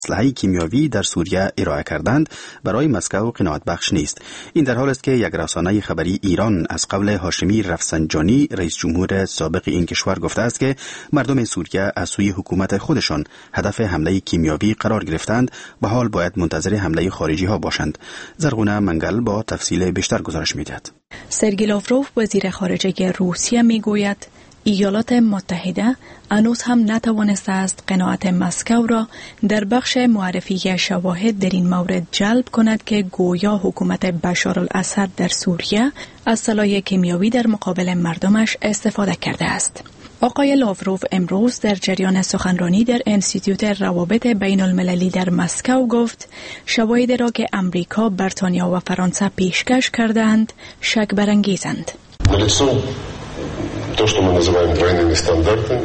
اسلحه کیمیاوی در سوریه ارائه کردند برای مسکو قناعت بخش نیست. این در حال است که یک رسانه خبری ایران از قول هاشمی رفسنجانی رئیس جمهور سابق این کشور گفته است که مردم سوریه از سوی حکومت خودشان هدف حمله کیمیاوی قرار گرفتند و حال باید منتظر حمله خارجی ها باشند. زرغونه منگل با تفصیل بیشتر گزارش می‌دهد. سرگئی لاوروف وزیر خارجه روسیه میگوید ایالات متحده هنوز هم نتوانسته است قناعت مسکو را در بخش معرفی شواهد در این مورد جلب کند که گویا حکومت بشار الاسد در سوریه از سلاح کیمیاوی در مقابل مردمش استفاده کرده است. آقای لاوروف امروز در جریان سخنرانی در انستیتوت روابط بین المللی در مسکو گفت شواهدی را که امریکا، بریتانیا و فرانسه پیشکش کردند شک برانگیزند. То, что мы называем двойными стандартами,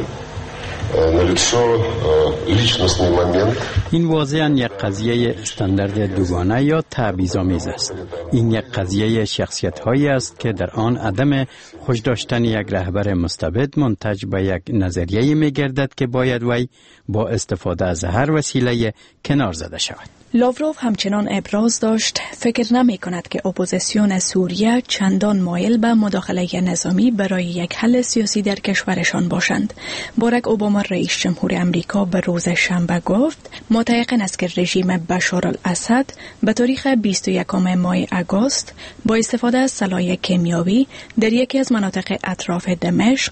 налицо личностный момент. این واضحاً یک قضیه استاندارد دوگانه یا تبعیض‌آمیز است. این یک قضیه شخصیت‌هایی است که در آن عدم خوش داشتن یک رهبر مستبد منتج به یک نظریه می‌گردد که باید وی با استفاده از هر وسیله کنار زده شود. لاوروف همچنان ابراز داشت فکر نمی کند که اپوزیسیون سوریه چندان مایل به مداخله نظامی برای یک حل سیاسی در کشورشان باشند. باراک اوباما رئیس جمهور امریکا به روز شنبه گفت متيقن است که رژیم بشار الاسد به تاریخ 21 ماه آگوست با استفاده از سلاح کیمیاوی در یکی از مناطق اطراف دمشق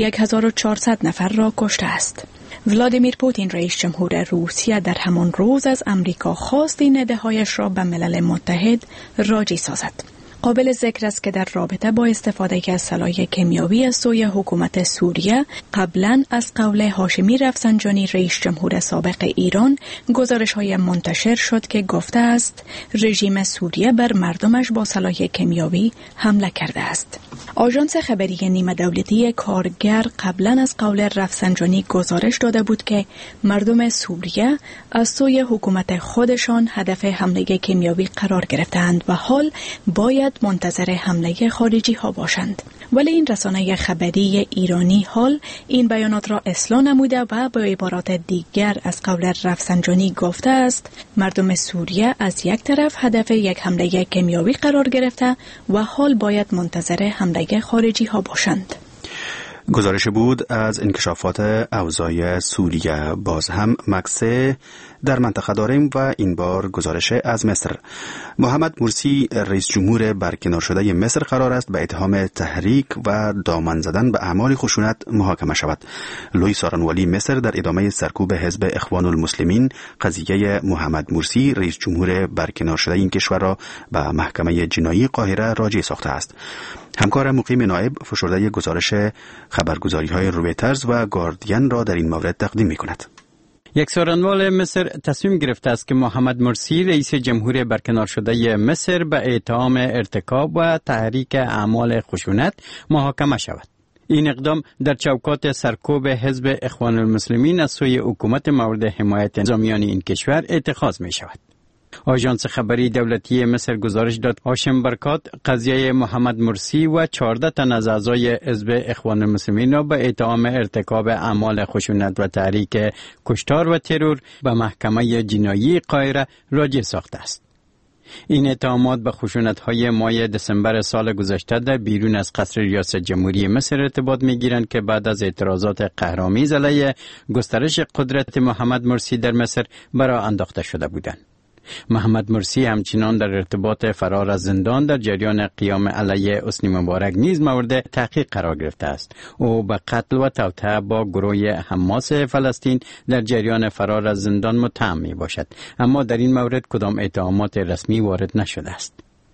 1400 نفر را کشته است. ولادیمیر پوتین رئیس جمهور روسیه در همان روز از امریکا خواست این ندههایش را به ملل متحد راجع سازد. قابل ذکر است که در رابطه با استفاده از سلاح کیمیاوی از سوی حکومت سوریه قبلا از قول هاشمی رفسنجانی رئیس جمهور سابق ایران گزارش‌های منتشر شد که گفته است رژیم سوریه بر مردمش با سلاح کیمیاوی حمله کرده است. آژانس خبری نیمه دولتی کارگر قبلا از قول رفسنجانی گزارش داده بود که مردم سوریه از سوی حکومت خودشان هدف حمله کیمیاوی قرار گرفتند و حال باید منتظر حمله خارجی ها باشند. ولی این رسانه خبری ایرانی حال این بیانات را اصلاح نموده و با عبارات دیگر از قول رفسنجانی گفته است مردم سوریه از یک طرف هدف یک حمله کیمیاوی قرار گرفته و حال باید منتظر حمله خارجی ها باشند. گزارش بود از انکشافات اوضاع سوریه. باز هم مکسه در منطقه داریم و این بار گزارش از مصر. محمد مرسی رئیس جمهور برکنار شده مصر قرار است به اتهام تحریک و دامن زدن به اعمال خشونت محاکمه شود. لوی سارنوالی مصر در ادامه سرکوب حزب اخوان المسلمین قضیه محمد مرسی رئیس جمهور برکنار شده این کشور را به محکمه جنایی قاهره راجع ساخته است. همکار مقیم نائب فشرده گزارش خبرگزاری‌های رویترز و گاردین را در این مورد تقدیم می‌کند. یک سارنوال مصر تصمیم گرفته است که محمد مرسی رئیس جمهور برکنار شده مصر به اتهام ارتکاب و تحریک اعمال خشونت محاکمه شود. این اقدام در چوکات سرکوب حزب اخوان المسلمین از سوی حکومت مورد حمایت نظامیان این کشور اتخاذ می شود. آژانس خبری دولتی مصر گزارش داد هاشم برکات قضیه محمد مرسی و 14 تن از اعضای حزب اخوان المسلمین را به اتهام ارتکاب اعمال خشونت و تحریک کشتار و ترور به محکمه جنایی قاهره راجع ساخته است. این اتهامات به خشونت‌های ماه دسامبر سال گذشته در بیرون از قصر ریاست جمهوری مصر ارتباط می‌گیرند که بعد از اعتراضات قهرآمیز علیه گسترش قدرت محمد مرسی در مصر برآ انداخته شده بودند. محمد مرسی همچنان در ارتباط فرار از زندان در جریان قیام علیه حسنی مبارک نیز مورد تحقیق قرار گرفته است. او به قتل و توطئه با گروه حماس فلسطین در جریان فرار از زندان متهم می باشد، اما در این مورد کدام اتهامات رسمی وارد نشده است.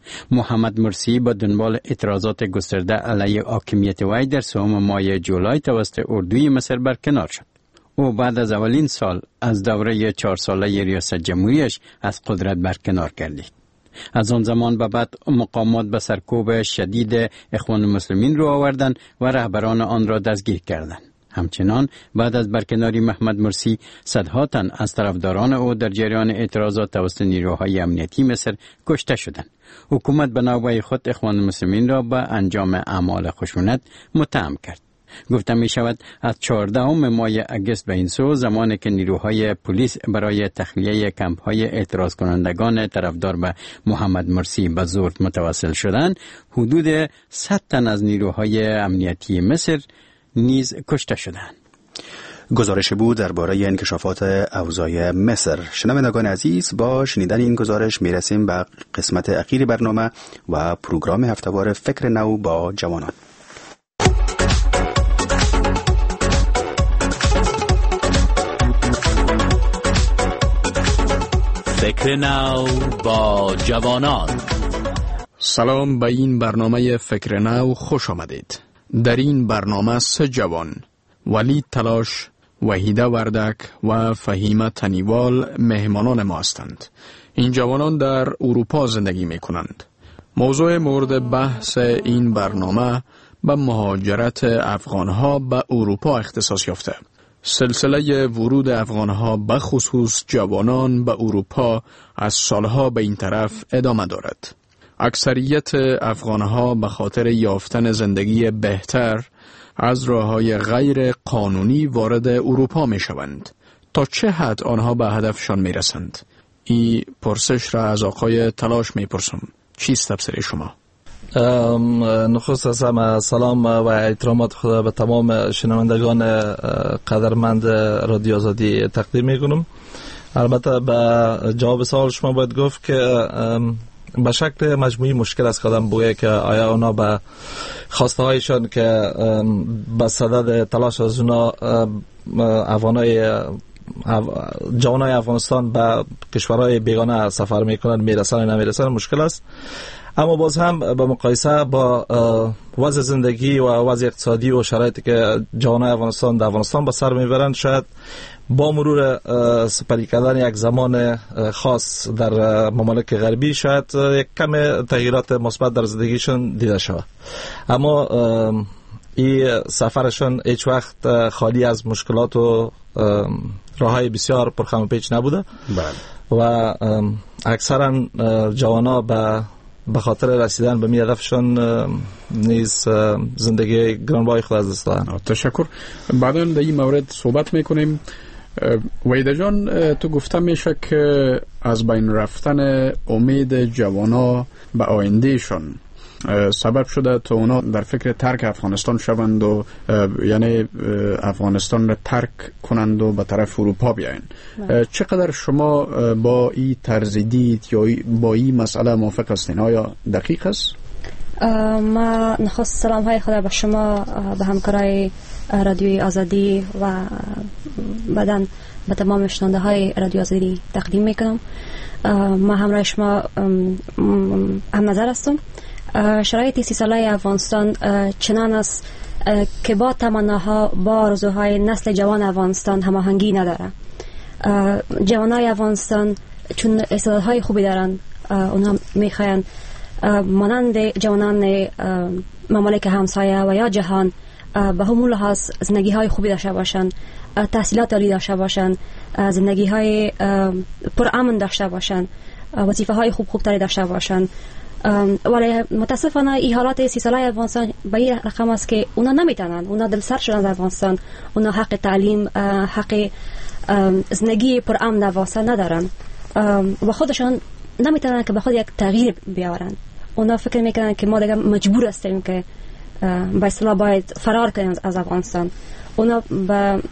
محمد مرسی با دنبال اعتراضات گسترده علیه حاکمیت وی در سوم ماه جولای توسط اردوی مصر برکنار شد. او بعد از اولین سال از دوره 4 ساله ریاست جمهوریش از قدرت برکنار گردید. از آن زمان به بعد مقامات به سرکوب شدید اخوان المسلمین رو آوردند و رهبران آن را دستگیر کردند. همچنان بعد از برکناری محمد مرسی صدها تن از طرفداران او در جریان اعتراضات توسط نیروهای امنیتی مصر کشته شدند. حکومت به نوبه خود اخوان المسلمین را به انجام اعمال خشونت متهم کرد. گفته می شود از 14 ماه اگست به این سو، زمانی که نیروهای پلیس برای تخلیه کمپ‌های اعتراض کنندگان طرفدار به محمد مرسی به زور متوسل شدند، حدود 100 تن از نیروهای امنیتی مصر نیز کشته شدند. گزارش بود درباره انکشافات اوضاع مصر. شنوندگان عزیز، با شنیدن این گزارش میرسیم به قسمت اخیر برنامه و پروگرام هفتهوار فکر نو با جوانان. فکر نو با جوانان. سلام، به این برنامه فکر نو خوش آمدید. در این برنامه 3 جوان، ولید تلاش، وحیده وردک و فهیمه تنیوال مهمانان ما هستند. این جوانان در اروپا زندگی می کنند. موضوع مورد بحث این برنامه به مهاجرت افغانها به اروپا اختصاص یافته. سلسله ورود افغانها به خصوص جوانان به اروپا از سالها به این طرف ادامه دارد. اکثریت افغانها به خاطر یافتن زندگی بهتر از راه‌های غیر قانونی وارد اروپا می شوند. تا چه حد آنها به هدفشان می رسند؟ این پرسش را از آقای تلاش می پرسم. چیست تفسیر شما؟ نخست از همه سلام و احترامات خدا به تمام شنوندگان قدرمند رادیو آزادی تقدیم می کنم. البته به جواب سوال شما باید گفت که به شکل مجموعی مشکل است که آدم بگه که آیا اونا به خواسته هایشان که به صدد تلاش از اونا جوانای افغانستان به کشورهای بیگانه سفر میکنن میرسن یا نمیرسن مشکل است. اما باز هم به مقایسه با وضع زندگی و وضع اقتصادی و شرایطی که جوانای افغانستان در افغانستان به سر میبرند، شاید با مرور سپری کردن یک زمان خاص در ممالک غربی شاید یک کم تغییرات مثبت در زندگیشون دیده شود. اما این سفرشون هیچ وقت خالی از مشکلات و راههای بسیار پرخم و پیچ نبوده. و اکثرا جوانا به خاطر رسیدن به هدفشون نیز زندگی گرانبهای خود از دست دادن. تشکر. بعدا در این مورد صحبت میکنیم. وحیده جان، تو گفته میشه که از بین رفتن امید جوانا به آیندهشون سبب شده تا اونا در فکر ترک افغانستان شوند و یعنی افغانستان را ترک کنند و به طرف اروپا بیاین. چقدر شما با این طرز دید یا با این مسئله موافق هستین؟ آیا دقیق است؟ ما نخست سلام های خدا به شما، به همکارای رادیوی آزادی و بعداً به تمام شنونده های رادیو آزادی تقدیم میکنم. ما همراه شما هم نظر هستم. شرایط 30 ساله افغانستان چنان است که با تمناها با آرزوهای نسل جوان افغانستان هماهنگی نداره. جوانای افغانستان چون استعدادهای خوبی دارن، اونها میخواین مانند جوانان ممالک همسایه و یا جهان به همون لحاظ زندگی های خوبی داشته باشن، تحصیلات عالی داشته باشن، زندگی های پر امن داشته باشن، وظیفه های خوبتری داشته باشن. ولی متاسفانه این حالات 30 ساله افغانستان به این رقم است که اونا نمیتونن، اونا دل سر شدن در افغانستان، اونا حق تعلیم، حق زندگی پر امن افغانستان ندارن و خودشان نمیتونن که به خود یک تغییر بیاورن. اونا فکر میکنن که ما دیگه مجبور هستیم که به اصطلاح باید فرار کنیم از افغانستان. اونا به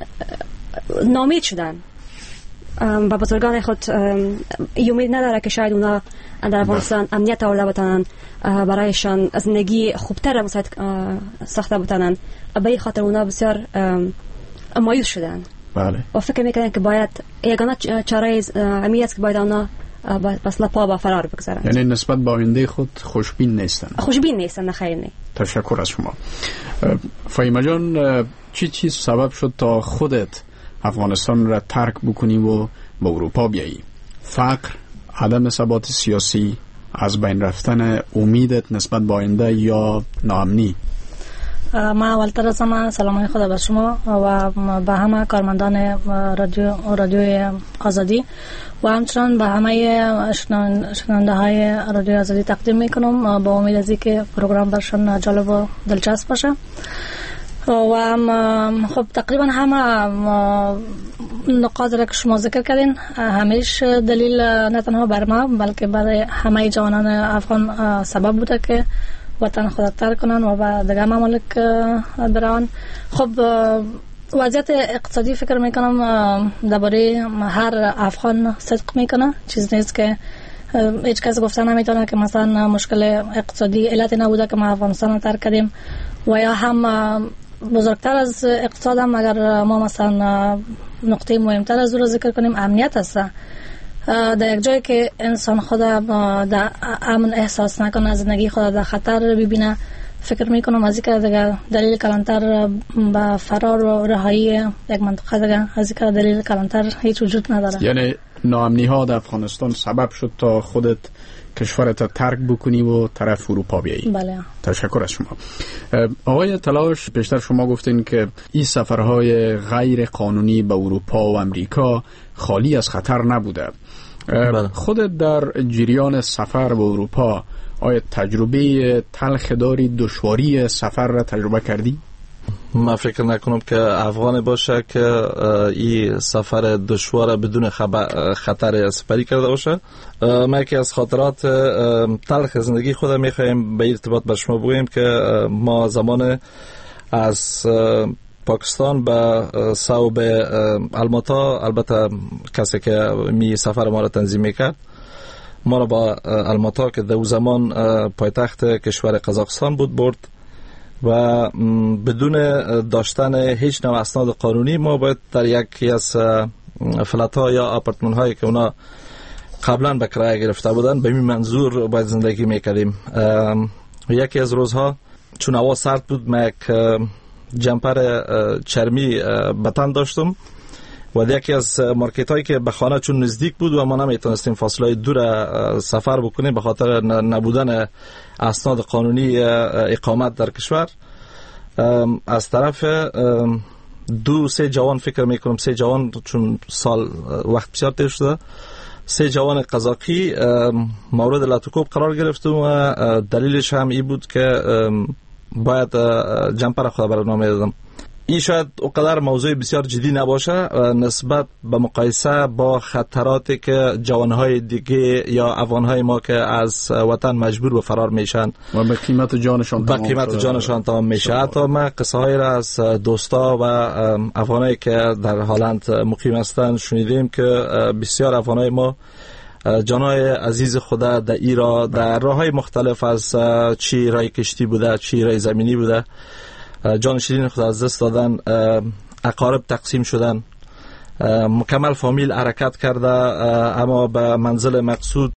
ناامید شدن، با بزرگان خود امید نداره که شاید اونا در افغانستان امنیت آورده بتانن، برایشان زندگی خوبتر ساخته بتانن. به این خاطر اونا بسیار مایوس شدن. بله. و فکر میکنن که باید یگانه چاره امی است که باید اونا بسلا پا با فرار بگذارن. یعنی نسبت به آینده خود خوشبین نیستن. خوشبین نیستن، نه خیر نه. تشکر از شما. فهیمه جان، چی چیز سبب شد تا خودت افغانستان را ترک بکنی و به اروپا بیایی؟ فقر، عدم ثبات سیاسی، از بین رفتن امیدت نسبت به آینده یا ناامنی؟ ما اولتر از همه سلام خدا به شما و به همه کارمندان رادیوی آزادی و همچنان به همه شنونده های رادیوی آزادی تقدیم میکنم با امید از اینکه پروگرام برشان جالب و دلچسب باشه. و خب تقریبا همه نقاط را که شما ذکر کردین همیش دلیل نه تنها بر ما بلکه برای همه جوانان افغان سبب بوده که وطن خود ترک کنن و به دیگر ممالک برن. خب وضعیت اقتصادی فکر میکنم درباره هر افغان صدق میکنه، چیز نیست که هیچ کس گفته نمیتونه که مثلا مشکل اقتصادی علت نبوده که ما افغانستان ترک کردیم، و یا هم بزرگتر از اقتصاد هم اگر ما مثلا نقطه مهمتر از رو ذکر کنیم امنیت است. در یک جایی که انسان خود در امن احساس نکنه، زندگی خود در خطر ببینه، فکر میکنم از اینکه دیگه دلیل کلانتر به فرار و رهایی یک منطقه دیگه از اینکه دلیل کلانتر هیچ وجود نداره. یعنی ناامنی ها در افغانستان سبب شد تا خودت کشورت ترک بکنی و طرف اروپا بیایی. بله. تشکر از شما. آقای تلاش، پیشتر شما گفتین که این سفرهای غیر قانونی به اروپا و امریکا خالی از خطر نبوده. بله. خودت در جریان سفر به اروپا آیا تجربه تلخ داری، دشواری سفر را تجربه کردی؟ من فکر نکنم که افغان باشه که این سفر دشوار بدون خطر سپری کرده باشه. من یکی از خاطرات تلخ زندگی خودم میخوایم به ارتباط با شما بگویم که ما زمان از پاکستان به صوب الماتا، البته کسی که می سفر ما را تنظیم میکرد ما را با الماتا که در زمان پایتخت کشور قزاقستان بود برد و بدون داشتن هیچ نوع اسناد قانونی ما باید در یکی از فلت ها یا آپارتمان هایی که اونا قبلا به کرایه گرفته بودن به این منظور باید زندگی میکردیم. یکی از روزها چون هوا سرد بود من یک جمپر چرمی به تن داشتم و یکی از مارکت هایی که به خانه چون نزدیک بود و ما نمیتونستیم فاصله دور سفر بکنیم به خاطر نبودن اسناد قانونی اقامت در کشور، از طرف 2-3 جوان فکر میکنم 3 جوان چون سال وقت بسیار تیر شده 3 جوان قزاقی مورد لاتوکوب قرار گرفتم و دلیلش هم این بود که باید جمپر خود برنامه دادم. این شاید اونقدر موضوع بسیار جدی نباشه نسبت به مقایسه با خطراتی که جوانهای دیگه یا افغانهای ما که از وطن مجبور به فرار میشن و به قیمت جانشان تمام میشه. حتی من قصه های را از دوستا و افغانایی که در هلند مقیم هستند شنیدیم که بسیار افغانای ما جانای عزیز خدا در ایران در راههای مختلف از چی رای کشتی بوده چی رای زمینی بوده جان شیرین خود از دست دادن، اقارب تقسیم شدن، مکمل فامیل حرکت کرده اما به منزل مقصود